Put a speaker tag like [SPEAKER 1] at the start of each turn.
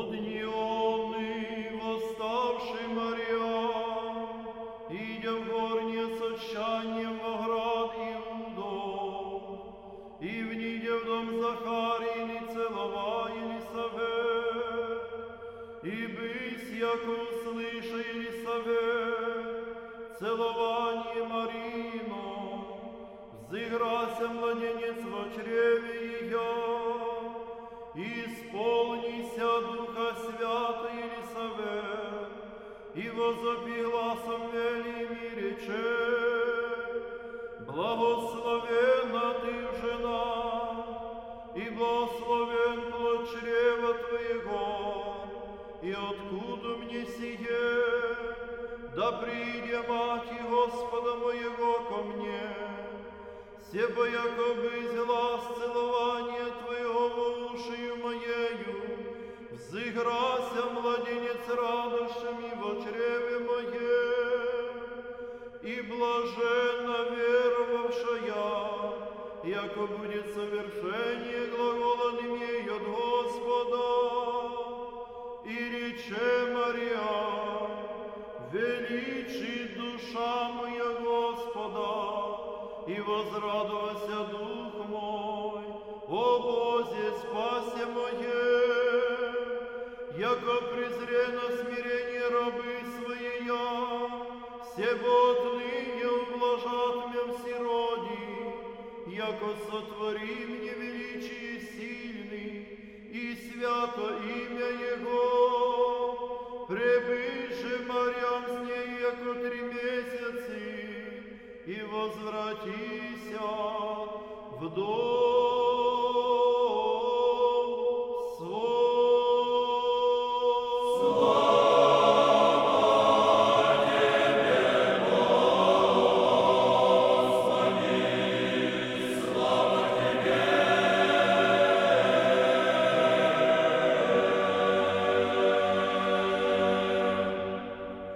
[SPEAKER 1] Подъемный, восставший Мариам, идя в горнее сочание во град Иудов, и внидя в дом Захарии, целова Елисавет, и бысь, яко услыша Елисавет, целование Марино, взыграся младенец во чреве ее, исполнися Духа Свято Елисавет, и возопи гласом велим и рече: благословенна ты в женах, и благословен плод чрева твоего, и откуда мне сие? Да приидя мать Господа моего ко мне, себо якобы взяла целование твоего во ушию моею, взыграся младенец радостями во чреве моем, и блаженна веровавшая, яко будет совершение глаголаным ей от Господа. И рече Мария: величи душа моя Господа, и возрадовался дух мой, о Бозе, спасе мое, яко презре на смирение рабы своя, себо отныне ублажат мя всероди, яко сотвори мне величие сильный, и свято имя Его. Пребысь же Марьям с ней, яко 3 месяцы, и возвратися в дом